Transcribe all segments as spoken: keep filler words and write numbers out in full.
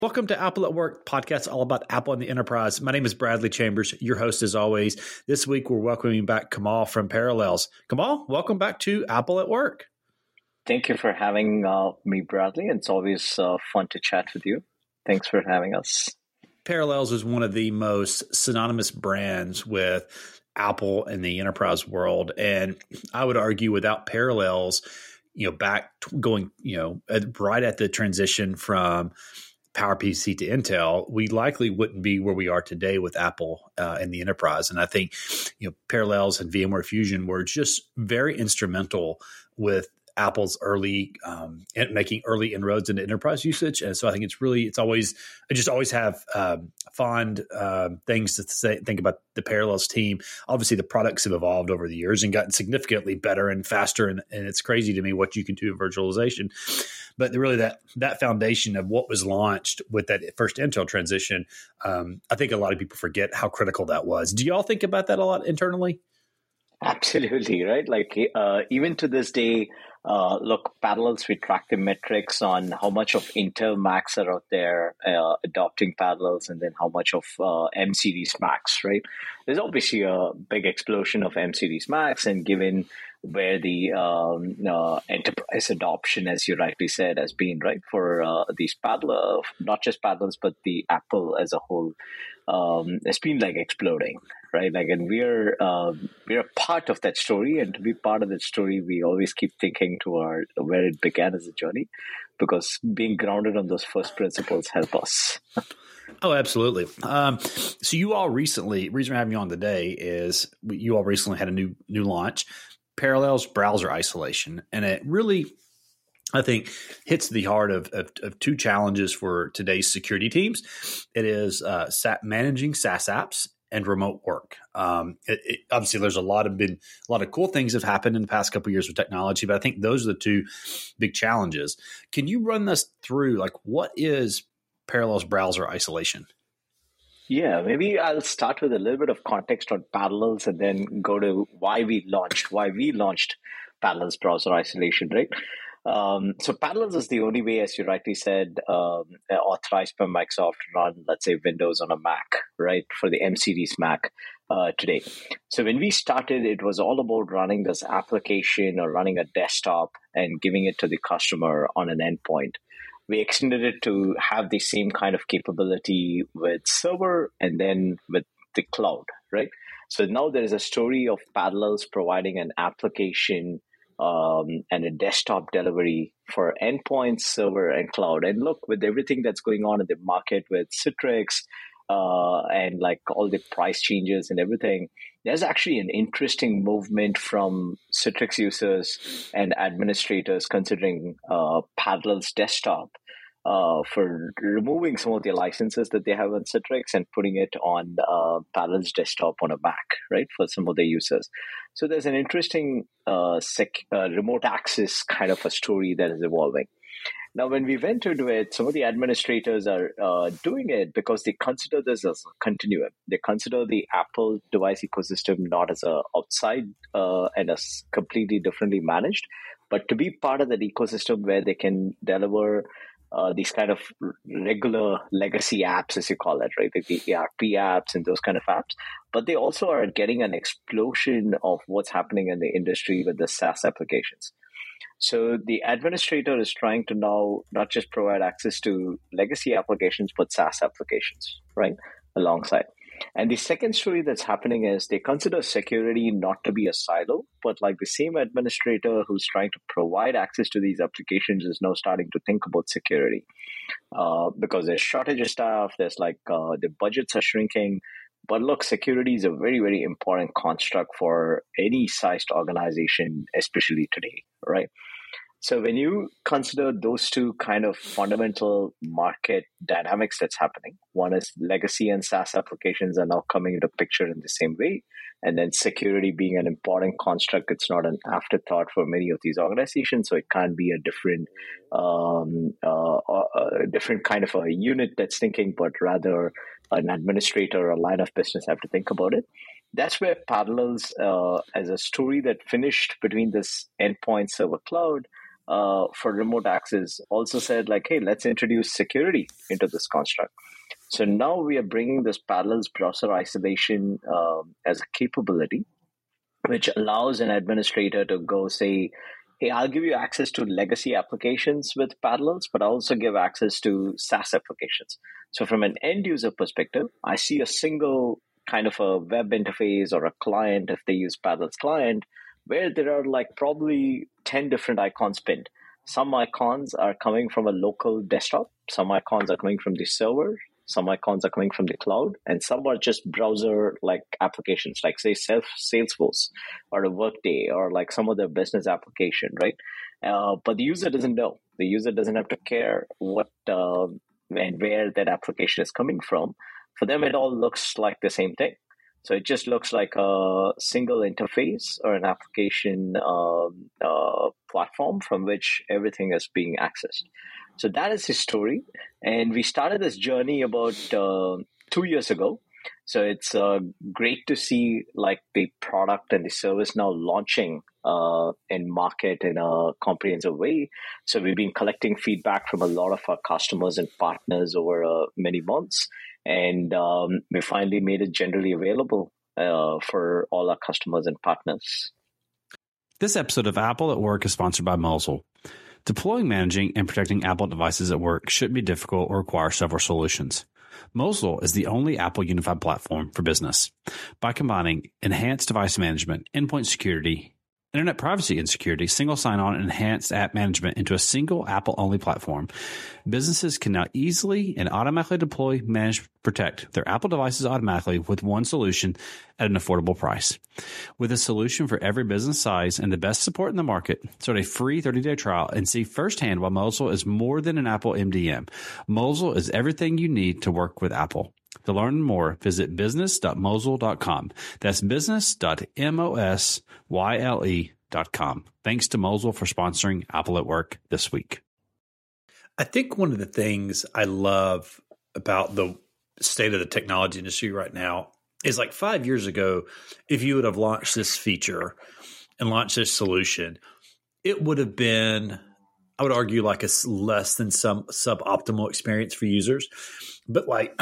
Welcome to Apple at Work, podcast all about Apple and the enterprise. My name is Bradley Chambers, your host as always. This week, we're welcoming back Kamal from Parallels. Kamal, welcome back to Apple at Work. Thank you for having uh, me, Bradley. It's always uh, fun to chat with you. Thanks for having us. Parallels is one of the most synonymous brands with Apple and the enterprise world. And I would argue without Parallels, you know, back going, you know, right at the transition from PowerPC to Intel, we likely wouldn't be where we are today with Apple uh, and the enterprise. And I think, you know, Parallels and VMware Fusion were just very instrumental with Apple's early um, making early inroads into enterprise usage. And so I think it's really, it's always, I just always have um, fond uh, things to say, think about the Parallels team. Obviously, the products have evolved over the years and gotten significantly better and faster. And, and it's crazy to me what you can do in virtualization. But really that that foundation of what was launched with that first Intel transition, um, I think a lot of people forget how critical that was. Do you all think about that a lot internally? Absolutely, right? Like uh, even to this day, uh, look, Parallels, we track the metrics on how much of Intel Macs are out there uh, adopting Parallels and then how much of uh, M-Series Macs, right? There's obviously a big explosion of M-Series Macs, and given where the um, uh, enterprise adoption, as you rightly said, has been, right, for uh, these Parallels, not just Parallels, but the Apple as a whole, um, it's been like exploding, right? Like, and we're uh, we're a part of that story, and to be part of that story, we always keep thinking to our where it began as a journey, because being grounded on those first principles help us. Oh, absolutely. Um, so you all recently, the reason we're having you on today is you all recently had a new new launch, Parallels Browser Isolation, and it really, I think, hits the heart of, of, of two challenges for today's security teams. It is uh, sat, managing SaaS apps and remote work. Um, it, it, obviously, there's a lot of been a lot of cool things have happened in the past couple of years with technology, but I think those are the two big challenges. Can you run us through, like, what is Parallels Browser Isolation? Yeah, maybe I'll start with a little bit of context on Parallels and then go to why we launched, why we launched Parallels Browser Isolation, right? Um, so Parallels is the only way, as you rightly said, um, authorized by Microsoft to run, let's say, Windows on a Mac, right, for the M-Series Mac uh, today. So when we started, it was all about running this application or running a desktop and giving it to the customer on an endpoint. We extended it to have the same kind of capability with server and then with the cloud, right? So now there is a story of Parallels providing an application um, and a desktop delivery for endpoints, server, and cloud. And look, with everything that's going on in the market with Citrix uh, and like all the price changes and everything, there's actually an interesting movement from Citrix users and administrators considering uh, Parallels Desktop uh, for removing some of the licenses that they have on Citrix and putting it on uh, Parallels Desktop on a Mac, right, for some of their users. So there's an interesting uh, sec- uh, remote access kind of a story that is evolving. Now, when we went into it, some of the administrators are uh, doing it because they consider this as a continuum. They consider the Apple device ecosystem not as a outside uh, and as completely differently managed, but to be part of that ecosystem where they can deliver uh, these kind of regular legacy apps, as you call it, right? The E R P apps and those kind of apps. But they also are getting an explosion of what's happening in the industry with the SaaS applications. So the administrator is trying to now not just provide access to legacy applications, but SaaS applications, right, alongside. And the second story that's happening is they consider security not to be a silo, but like the same administrator who's trying to provide access to these applications is now starting to think about security uh, because there's shortage of staff, there's like uh, the budgets are shrinking. But look, security is a very, very important construct for any sized organization, especially today, right? So when you consider those two kind of fundamental market dynamics that's happening, one is legacy and SaaS applications are now coming into picture in the same way. And then security being an important construct, it's not an afterthought for many of these organizations. So it can't be a different, um, uh, a different kind of a unit that's thinking, but rather an administrator or a line of business have to think about it. That's where Parallels, uh, as a story that finished between this endpoint server cloud, uh, for remote access also said like, hey, let's introduce security into this construct. So now we are bringing this Parallels browser isolation um, as a capability, which allows an administrator to go say, hey, I'll give you access to legacy applications with Parallels, but I'll also give access to SaaS applications. So from an end user perspective, I see a single kind of a web interface or a client, if they use Parallels client, where there are like probably ten different icons pinned. Some icons are coming from a local desktop. Some icons are coming from the server. Some icons are coming from the cloud, and some are just browser-like applications, like say self Salesforce or a Workday or like some other business application, right? Uh, but the user doesn't know. The user doesn't have to care what uh, and where that application is coming from. For them, it all looks like the same thing. So it just looks like a single interface or an application uh, uh, platform from which everything is being accessed. So that is his story. And we started this journey about uh, two years ago. So it's uh, great to see like the product and the service now launching uh, in market in a comprehensive way. So we've been collecting feedback from a lot of our customers and partners over uh, many months. And um, we finally made it generally available uh, for all our customers and partners. This episode of Apple at Work is sponsored by Mosel. Deploying, managing, and protecting Apple devices at work shouldn't be difficult or require several solutions. Mosel is the only Apple unified platform for business. By combining enhanced device management, endpoint security, internet privacy and security, single sign-on, and enhanced app management into a single Apple-only platform, businesses can now easily and automatically deploy, manage, protect their Apple devices automatically with one solution at an affordable price. With a solution for every business size and the best support in the market, start a free thirty-day trial and see firsthand why Mosel is more than an Apple M D M. Mosel is everything you need to work with Apple. To learn more, visit business dot mosel dot com. That's business dot mosyle dot com. Thanks to Mosel for sponsoring Apple at Work this week. I think one of the things I love about the state of the technology industry right now is like five years ago, if you would have launched this feature and launched this solution, it would have been, I would argue, like a less than some suboptimal experience for users. But like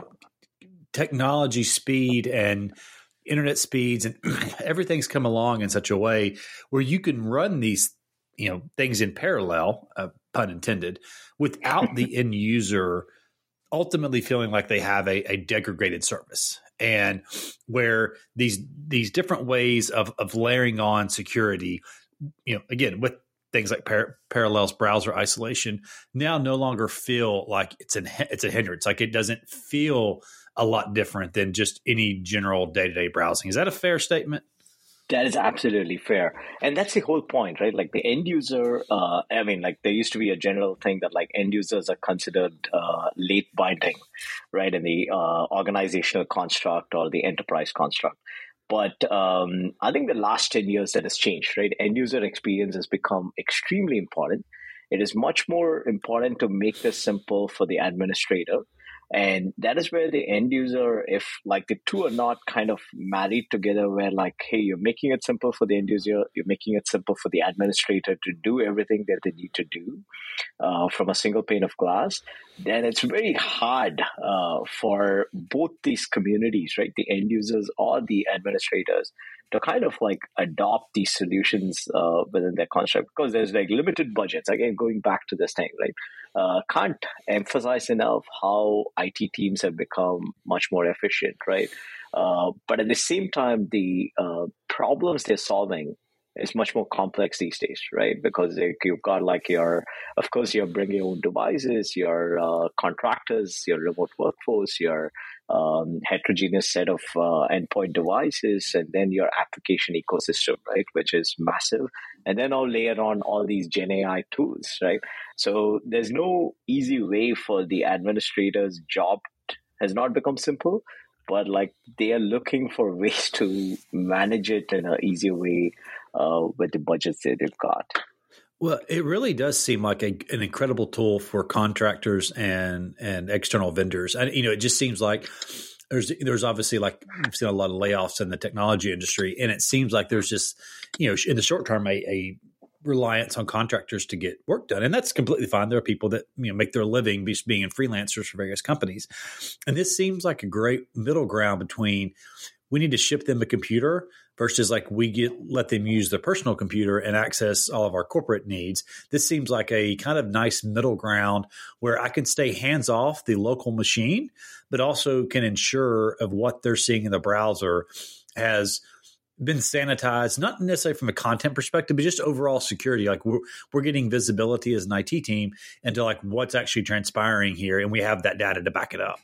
technology speed and internet speeds and everything's come along in such a way where you can run these, you know, things in parallel, uh, pun intended, without the end user ultimately feeling like they have a, a degraded service. And where these these different ways of of layering on security, you know, again with things like par- Parallels browser isolation, now no longer feel like it's an it's a hindrance. Like it doesn't feel a lot different than just any general day-to-day browsing. Is that a fair statement? That is absolutely fair. And that's the whole point, right? Like the end user, uh, I mean, like there used to be a general thing that like end users are considered uh, late binding, right? In the uh, organizational construct or the enterprise construct. But um, I think the last ten years that has changed, right? End user experience has become extremely important. It is much more important to make this simple for the administrator. And that is where the end user, if like the two are not kind of married together, where like, hey, you're making it simple for the end user, you're making it simple for the administrator to do everything that they need to do uh, from a single pane of glass, then it's very hard uh, for both these communities, right? The end users or the administrators to kind of like adopt these solutions uh, within their construct, because there's like limited budgets. Again, going back to this thing, right? Uh, can't emphasize enough how I T teams have become much more efficient, right? Uh, but at the same time, the uh, problems they're solving is much more complex these days, right? Because like, you've got like your, of course, you're bringing your own devices, your uh, contractors, your remote workforce, your um, heterogeneous set of uh, endpoint devices, and then your application ecosystem, right, which is massive. And then I'll layer on all these Gen A I tools, right? So there's no easy way for the administrator's job has not become simple, but like they are looking for ways to manage it in an easier way uh, with the budgets that they've got. Well, it really does seem like a, an incredible tool for contractors and and external vendors. And you know, it just seems like there's there's obviously like we've seen a lot of layoffs in the technology industry, and it seems like there's just, you know, in the short term a, a reliance on contractors to get work done. And that's completely fine. There are people that, you know, make their living just being freelancers for various companies. And this seems like a great middle ground between we need to ship them a computer versus like we get let them use their personal computer and access all of our corporate needs. This seems like a kind of nice middle ground where I can stay hands off the local machine, but also can ensure of what they're seeing in the browser has been sanitized, not necessarily from a content perspective, but just overall security. Like we're, we're getting visibility as an I T team into like what's actually transpiring here. And we have that data to back it up.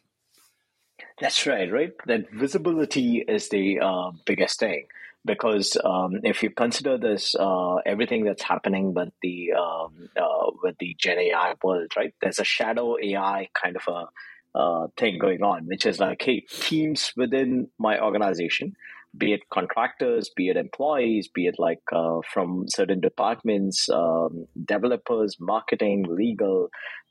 That's right, right? That visibility is the uh, biggest thing. Because um, if you consider this, uh, everything that's happening with the um, uh, with the Gen A I world, right? There's a shadow A I kind of a uh, thing going on, which is like, hey, teams within my organization, be it contractors, be it employees, be it like uh, from certain departments, um, developers, marketing, legal,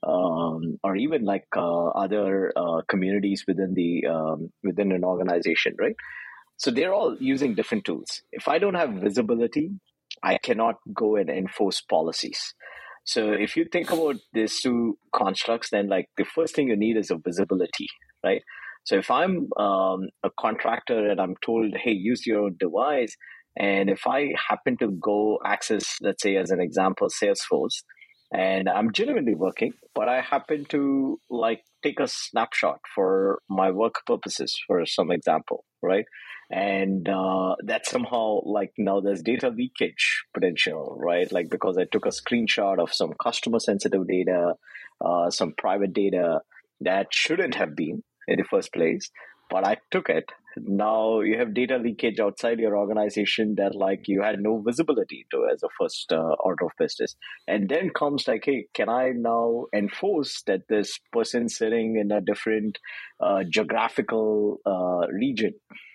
um, or even like uh, other uh, communities within the um, within an organization, right? So they're all using different tools. If I don't have visibility, I cannot go and enforce policies. So if you think about these two constructs, then like the first thing you need is a visibility, right? So if I'm um, a contractor and I'm told, hey, use your own device, and if I happen to go access, let's say as an example, Salesforce, and I'm genuinely working, but I happen to like take a snapshot for my work purposes, for some example, right? And uh, that somehow like now there's data leakage potential, right? Like because I took a screenshot of some customer sensitive data, uh, some private data that shouldn't have been in the first place, but I took it. Now you have data leakage outside your organization that like you had no visibility to as a first uh, order of business. And then comes like, hey, can I now enforce that this person sitting in a different uh, geographical uh, region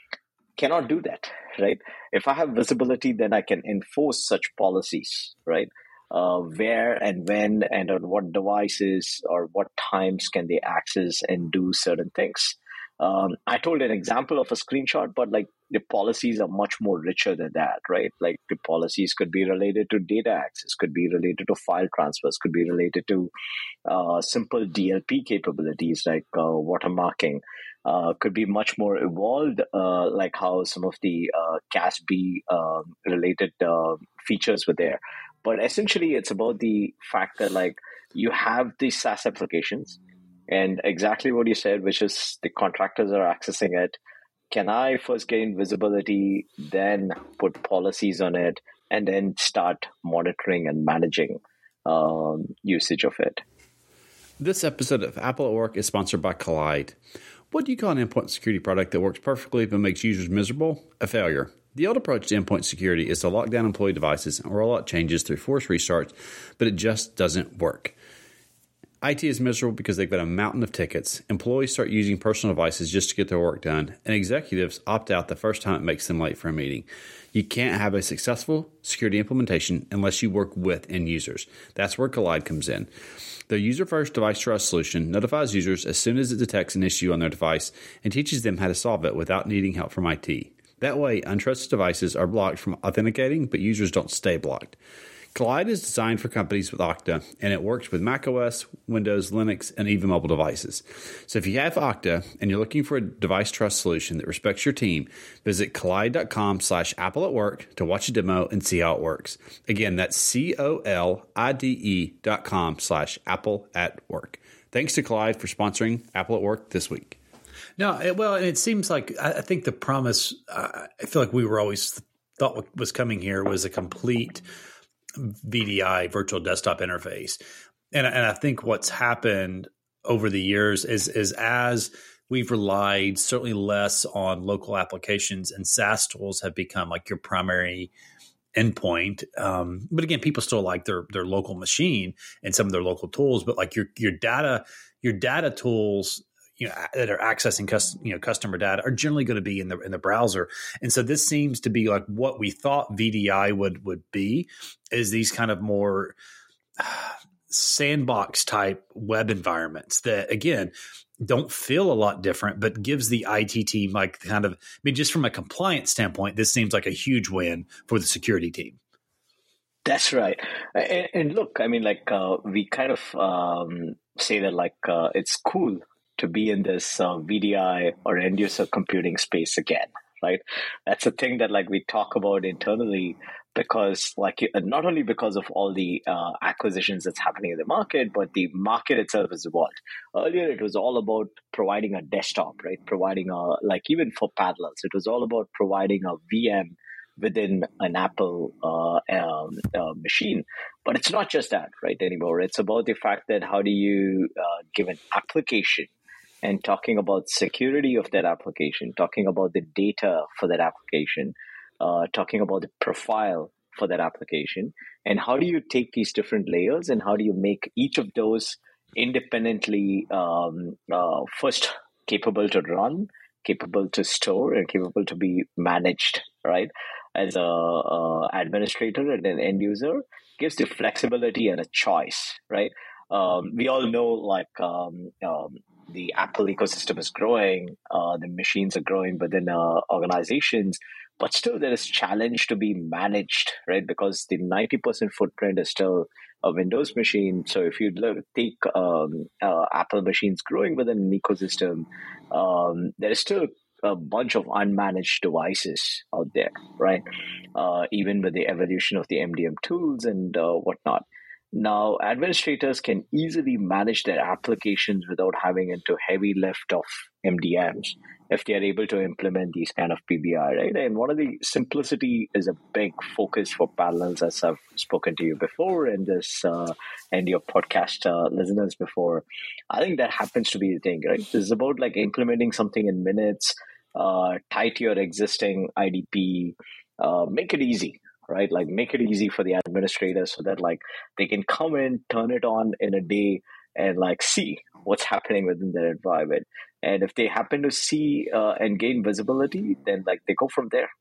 cannot do that, right? If I have visibility, then I can enforce such policies, right? Uh, where and when and on what devices or what times can they access and do certain things. Um, I told an example of a screenshot, but like the policies are much more richer than that, right? Like the policies could be related to data access, could be related to file transfers, could be related to uh, simple D L P capabilities like uh, watermarking, uh, could be much more evolved, uh, like how some of the uh, C A S B uh, related uh, features were there. But essentially, it's about the fact that like you have these SaaS applications, and exactly what you said, which is the contractors are accessing it. Can I first gain visibility, then put policies on it, and then start monitoring and managing um, usage of it? This episode of Apple at Work is sponsored by Kolide. What do you call an endpoint security product that works perfectly but makes users miserable? A failure. The old approach to endpoint security is to lock down employee devices and roll out changes through forced restarts, but it just doesn't work. I T is miserable because they've got a mountain of tickets. Employees start using personal devices just to get their work done, and executives opt out the first time it makes them late for a meeting. You can't have a successful security implementation unless you work with end users. That's where Kolide comes in. Their user-first device trust solution notifies users as soon as it detects an issue on their device and teaches them how to solve it without needing help from I T. That way, untrusted devices are blocked from authenticating, but users don't stay blocked. Kolide is designed for companies with Okta, and it works with macOS, Windows, Linux, and even mobile devices. So if you have Okta and you're looking for a device trust solution that respects your team, visit kolide.com slash Apple at Work to watch a demo and see how it works. Again, that's C-O-L-I-D-E dot com slash Apple at Work. Thanks to Kolide for sponsoring Apple at Work this week. No, it, well, and it seems like I, I think the promise, uh, I feel like we were always thought what was coming here was a complete V D I, virtual desktop interface. And, and I think what's happened over the years is, is as we've relied certainly less on local applications and SaaS tools have become like your primary endpoint. Um, but again, people still like their, their local machine and some of their local tools, but like your, your data, your data tools, you know, that are accessing custom, you know, customer data are generally going to be in the in the browser. And so this seems to be like what we thought V D I would would be, is these kind of more uh, sandbox type web environments that again don't feel a lot different, but gives the I T team like kind of, I mean, just from a compliance standpoint, this seems like a huge win for the security team. That's right. And, and look, I mean, like uh, we kind of um, say that like uh, it's cool to be in this uh, V D I or end user computing space again, right? That's a thing that like we talk about internally because like not only because of all the uh, acquisitions that's happening in the market, but the market itself has evolved. Earlier, it was all about providing a desktop, right? Providing a, like even for Parallels, it was all about providing a V M within an Apple uh, um, uh, machine. But it's not just that, right, anymore. It's about the fact that how do you uh, give an application and talking about security of that application, talking about the data for that application, uh, talking about the profile for that application, and how do you take these different layers and how do you make each of those independently um, uh, first capable to run, capable to store, and capable to be managed, right? As a, a administrator and an end user, gives the flexibility and a choice, right? Um, we all know like um, um, the Apple ecosystem is growing, uh, the machines are growing within uh, organizations, but still there is challenge to be managed, right? Because the ninety percent footprint is still a Windows machine. So if you look, take um, uh, Apple machines growing within an ecosystem, um, there is still a bunch of unmanaged devices out there, right? Uh, even with the evolution of the M D M tools and uh, whatnot. Now, administrators can easily manage their applications without having into heavy lift of M D Ms if they are able to implement these kind of P B I, right? And one of the simplicity is a big focus for Parallels, as I've spoken to you before, and this uh, and your podcast uh, listeners before. I think that happens to be the thing, right? This is about like implementing something in minutes, uh, tie to your existing I D P, uh, make it easy. Right, like make it easy for the administrators so that like they can come in, turn it on in a day, and like see what's happening within their environment. And if they happen to see uh, and gain visibility, then like they go from there.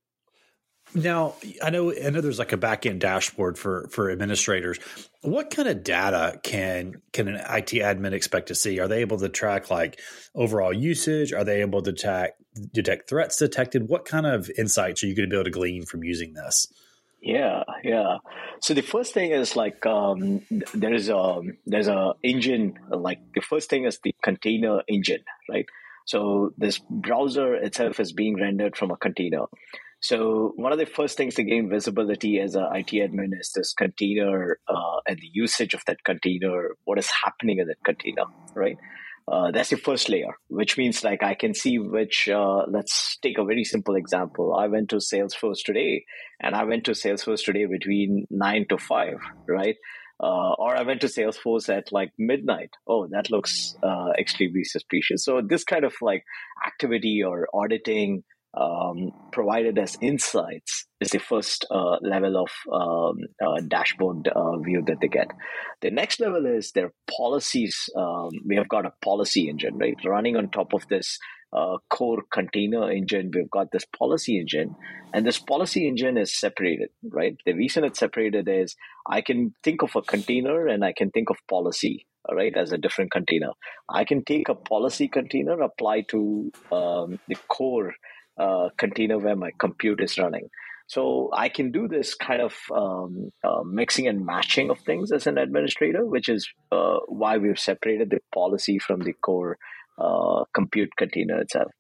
Now, I know I know there's like a back-end dashboard for for administrators. What kind of data can can an I T admin expect to see? Are they able to track like overall usage? Are they able to track, detect threats detected? What kind of insights are you going to be able to glean from using this? Yeah, yeah. So the first thing is like um, there is a there's a engine. Like the first thing is the container engine, right? So this browser itself is being rendered from a container. So one of the first things to gain visibility as an I T admin is this container uh, and the usage of that container, what is happening in that container, right? Uh, that's the first layer, which means like I can see which, uh, let's take a very simple example. I went to Salesforce today and I went to Salesforce today between nine to five, right? Uh, or I went to Salesforce at like midnight. Oh, that looks uh, extremely suspicious. So this kind of like activity or auditing um, provided as insights is the first uh, level of um, uh, dashboard uh, view that they get. The next level is their policies. Um, we have got a policy engine, right? Running on top of this uh, core container engine, we've got this policy engine. And this policy engine is separated, right? The reason it's separated is I can think of a container and I can think of policy, right, as a different container. I can take a policy container, apply to um, the core uh, container where my compute is running. So I can do this kind of um, uh, mixing and matching of things as an administrator, which is uh, why we've separated the policy from the core uh, compute container itself.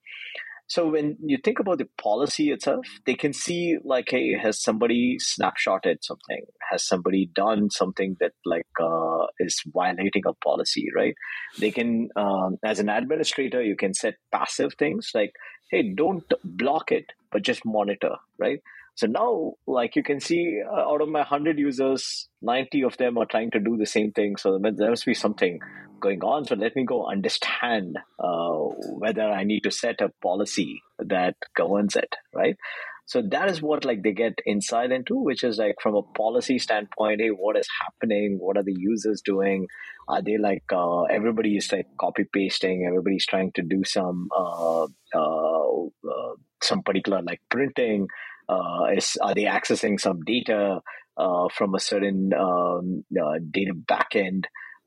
So when you think about the policy itself, they can see like, hey, has somebody snapshotted something? Has somebody done something that like uh, is violating a policy, right? They can, um, as an administrator, you can set passive things like, hey, don't block it, but just monitor, right? So now, like you can see, uh, out of my one hundred users, ninety of them are trying to do the same thing. So there must be something going on. So let me go understand uh, whether I need to set a policy that governs it, right? So that is what like they get insight into, which is like from a policy standpoint, hey, what is happening? What are the users doing? Are they like, uh, everybody is like copy pasting, everybody's trying to do some, uh, uh, uh, some particular like printing. Uh, is, are they accessing some data uh, from a certain um, uh, data backend?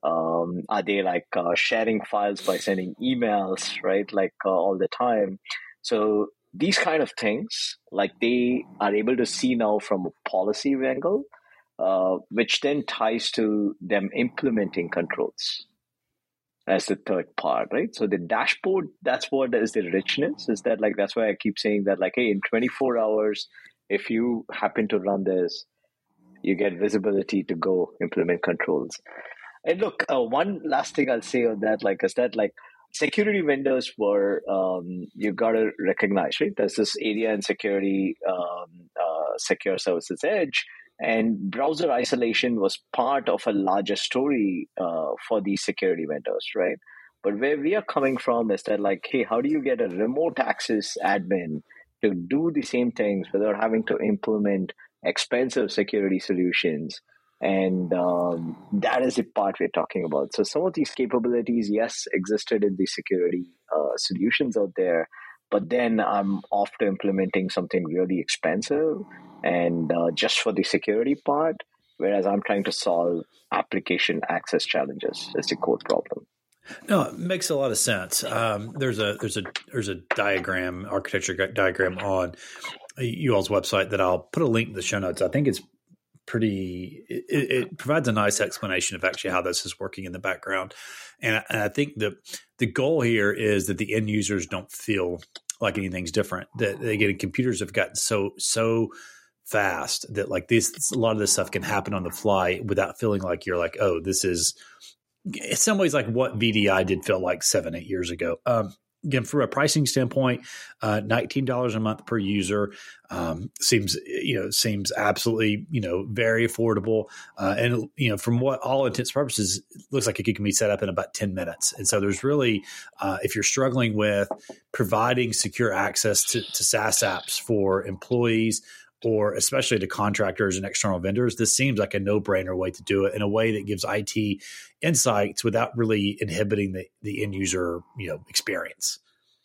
Um, are they like uh, sharing files by sending emails, right? Like uh, all the time. So these kind of things, like they are able to see now from a policy angle, uh, which then ties to them implementing controls as the third part, right? So the dashboard, that's what is the richness, is that like, that's why I keep saying that like, hey, in twenty-four hours, if you happen to run this, you get visibility to go implement controls. And look, uh, one last thing I'll say on that, like, is that like security vendors were, um, you got to recognize, right? There's this area in security, um, uh, secure services edge, and browser isolation was part of a larger story uh, for these security vendors, right? But where we are coming from is that like, hey, how do you get a remote access admin to do the same things without having to implement expensive security solutions? And um, that is the part we're talking about. So some of these capabilities, yes, existed in the security uh, solutions out there, but then I'm off to implementing something really expensive and uh, just for the security part, whereas I'm trying to solve application access challenges as the core problem. No, it makes a lot of sense. Um, there's a there's a there's a diagram, architecture diagram on you all's website that I'll put a link in the show notes. I think it's pretty. It, it provides a nice explanation of actually how this is working in the background, and I, and I think the the goal here is that the end users don't feel like anything's different. That they get computers have gotten so so fast that like this a lot of this stuff can happen on the fly without feeling like you're like, oh, this is. In some ways, like what V D I did feel like seven, eight years ago. Um, again, from a pricing standpoint, uh, nineteen dollars a month per user um, seems, you know, seems absolutely, you know, very affordable. Uh, and, you know, from what all intents and purposes, it looks like it can be set up in about ten minutes. And so there's really, uh, if you're struggling with providing secure access to, to SaaS apps for employees, or especially to contractors and external vendors, this seems like a no-brainer way to do it in a way that gives I T insights without really inhibiting the, the end user, you know, experience.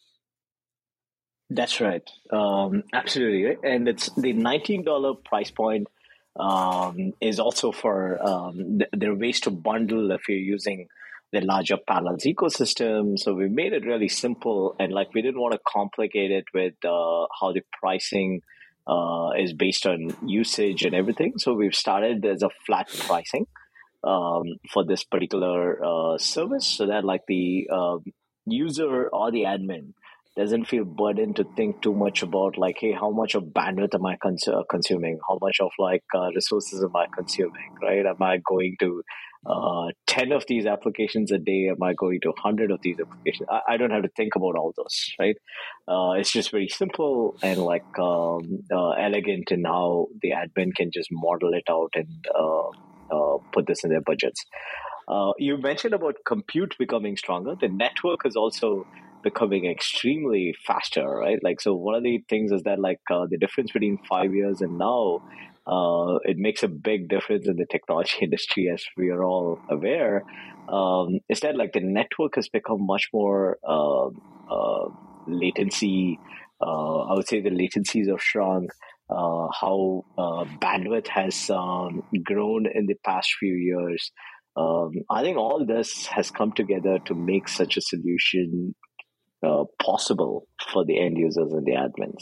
That's right. Um, absolutely. Right? And it's the nineteen dollars price point um, is also for, um, th- there are ways to bundle if you're using the larger Parallels ecosystem. So we made it really simple, and like we didn't want to complicate it with uh, how the pricing Uh, is based on usage and everything. So we've started as a flat pricing um, for this particular uh, service, so that like the uh, user or the admin doesn't feel burdened to think too much about like, hey, how much of bandwidth am I cons- consuming? How much of like uh, resources am I consuming, right? Am I going to uh, ten of these applications a day? Am I going to one hundred of these applications? I, I don't have to think about all those, right? Uh, it's just very simple and like um, uh, elegant in how the admin can just model it out and uh, uh, put this in their budgets. Uh, you mentioned about compute becoming stronger. The network is also becoming extremely faster, right? Like, so one of the things is that like uh, the difference between five years and now, uh, it makes a big difference in the technology industry, as we are all aware. Um, is that like the network has become much more uh, uh, latency. Uh, I would say the latencies have shrunk. Uh, how uh, bandwidth has um, grown in the past few years. Um, I think all this has come together to make such a solution uh, possible for the end users and the admins.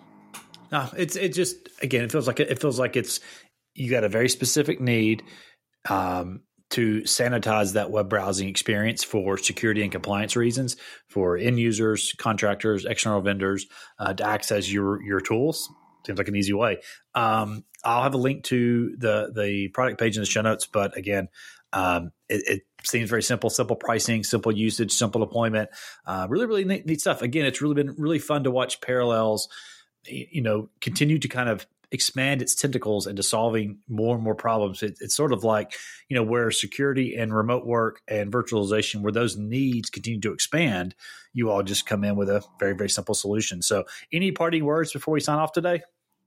No, it's it just again it feels like it feels like it's you got a very specific need um, to sanitize that web browsing experience for security and compliance reasons for end users, contractors, external vendors uh, to access your your tools. Seems like an easy way. Um, I'll have a link to the the product page in the show notes, but again. Um, it, it seems very simple, simple pricing, simple usage, simple deployment, uh, really, really neat, neat stuff. Again, it's really been really fun to watch Parallels, you know, continue to kind of expand its tentacles into solving more and more problems. It, it's sort of like, you know, where security and remote work and virtualization, where those needs continue to expand, you all just come in with a very, very simple solution. So any parting words before we sign off today?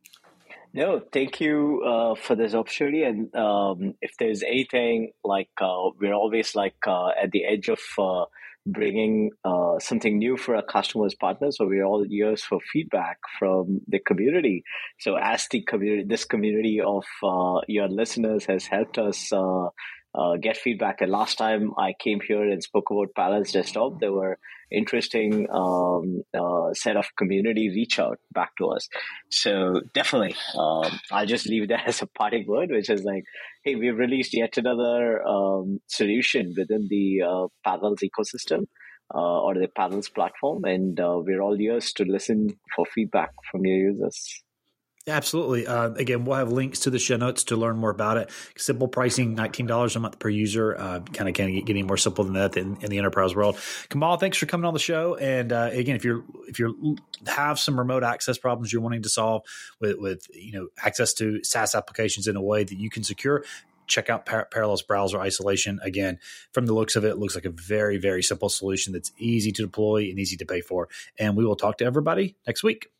No, thank you uh, for this opportunity. And um, if there's anything like uh, we're always like uh, at the edge of uh, bringing uh, something new for our customers, partners. So we're all ears for feedback from the community. So as the community, this community of uh, your listeners has helped us uh, uh, get feedback. And last time I came here and spoke about Parallels Desktop, there were interesting um, uh, set of community reach out back to us. So definitely, um, I'll just leave that as a parting word, which is like, hey, we've released yet another um, solution within the uh, Parallels ecosystem uh, or the Parallels platform, and uh, we're all ears to listen for feedback from your users. Absolutely. Uh, again, we'll have links to the show notes to learn more about it. Simple pricing, nineteen dollars a month per user. Uh, kind of kind of getting more simple than that in, in the enterprise world. Kamal, thanks for coming on the show. And uh, again, if you're if you have some remote access problems you're wanting to solve with with you know access to SaaS applications in a way that you can secure, check out Par- Parallels Browser Isolation. Again, from the looks of it, it looks like a very, very simple solution that's easy to deploy and easy to pay for. And we will talk to everybody next week.